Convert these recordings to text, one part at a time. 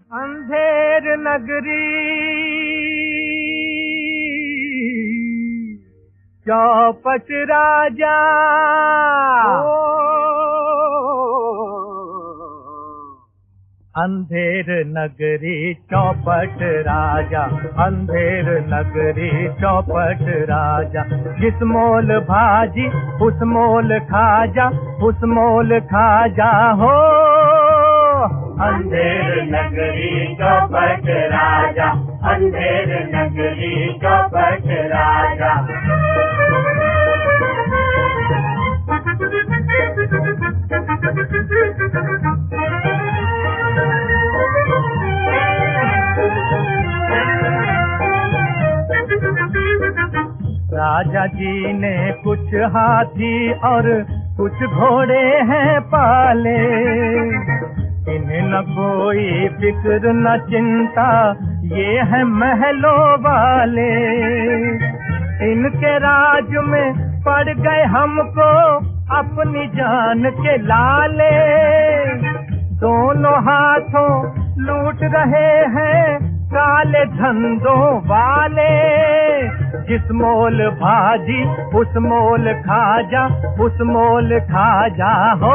अंधेर नगरी चौपट राजा, अंधेर नगरी चौपट राजा, अंधेर नगरी चौपट राजा। जिस मोल भाजी उस मोल खाजा, उस मोल खाजा हो। अंधेर नगरी चौपट राजा, अंधेर नगरी चौपट राजा। राजा जी ने कुछ हाथी और कुछ घोड़े हैं पाले, इन्हें न कोई फिक्र न चिंता, ये है महलों वाले। इनके राज में पड़ गए हमको अपनी जान के लाले, दोनों हाथों लूट रहे हैं काले धंधों वाले। जिस मोल भाजी उस मोल खाजा, उस मोल खाजा हो।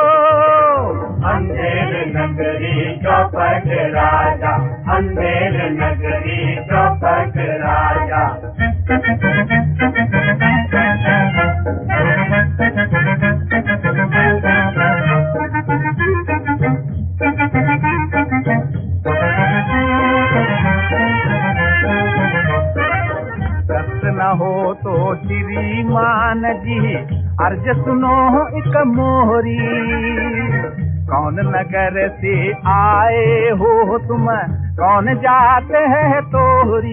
अंधेर नगरी चौपट राजा, अंधेर नगरी चौपट राजा। न हो तो श्रीमान जी अर्ज सुनो एक मोहरी, कौन नगर से आए हो तुम, कौन जाते हैं तोहरी।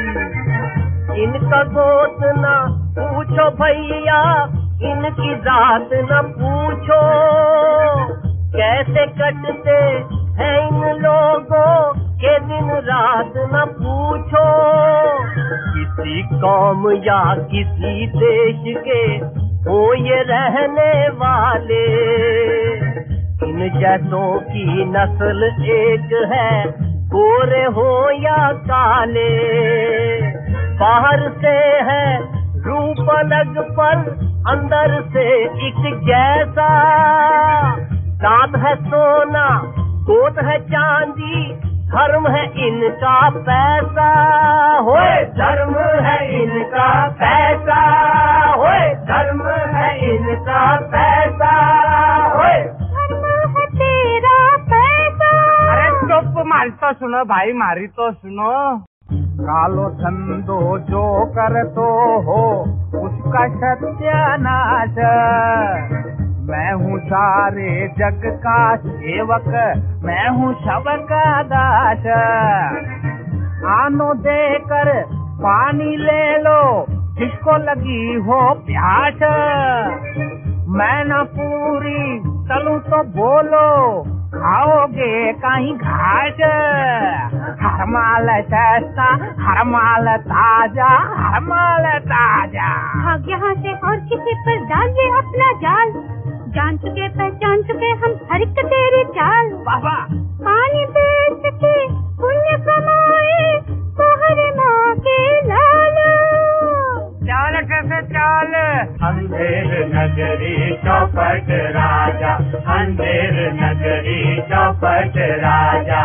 इनका गोत न पूछो भैया, इनकी जात न पूछो, कैसे कटते हैं इन लोगों के दिन रात न पूछो। किसी कौम या किसी देश के हो ये रहने वाले, इन जैसों की नस्ल एक है, गोरे हो या काले। बाहर से है रूप अलग पर अंदर से एक जैसा, दांत है सोना गोद है चांदी, धर्म है इनका पैसा होए, धर्म है इनका पैसा होए, धर्म है इनका पैसा होए, धर्म है तेरा पैसा। अरे चुप, मारी तो सुनो भाई, मारी तो सुनो। कालो धंधो जो कर तो हो उसका सत्यानाश, मैं हूँ सारे जग का सेवक, मैं हूँ सबका दास। आनो देकर पानी ले लो जिसको लगी हो प्यास, मैं न पूरी तलूं तो बोलो खाओगे कहीं घास। हर माल सस्ता, हर माल ताजा, हर माल ताजा। भाग यहाँ से और किसी पर डाल दे अपना जाल, जान चुके पहचान चुके हम हर एक तेरी चाल। बाबा पानी बेच के पुण्य कमाए बाहर माँ के लाल, चाल कैसे चाल। अंधेर नगरी चौपट राजा, अंधेर नगरी चौपट राजा।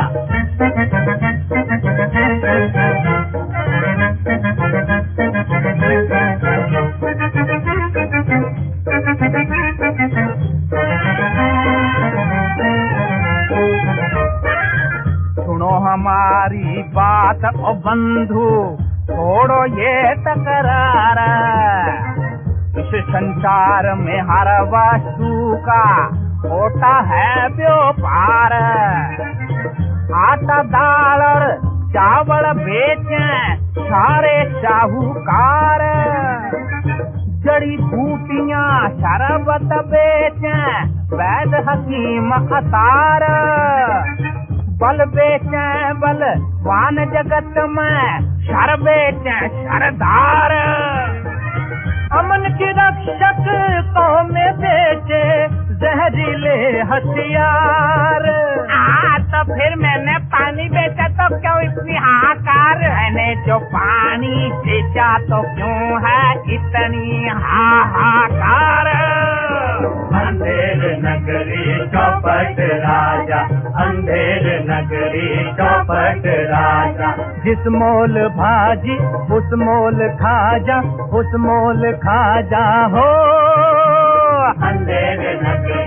सुनो हमारी बात ओ बंधु, छोड़ो ये तकरार। इस संसार में हर वस्तु का होता है व्यापार। आटा दाल और चावल बेचें सारे साहूकार, जड़ी बूटियां शरबत बेचें वैद हकीम अतार। बल बेचें बलवान जगत में, शर बेचें शरदार। अमन की रक्षक कौम में बेचे जहरीले हथियार। तो फिर मैंने पानी बेचा तो क्यों इतनी हाहाकार? मैंने जो पानी बेचा तो क्यों है इतनी हाहाकार? अंधेर नगरी चौपट राजा, अंधेर नगरी चौपट राजा। जिस मोल भाजी उस मोल खाजा, उस मोल खाजा हो। अंधेर नगरी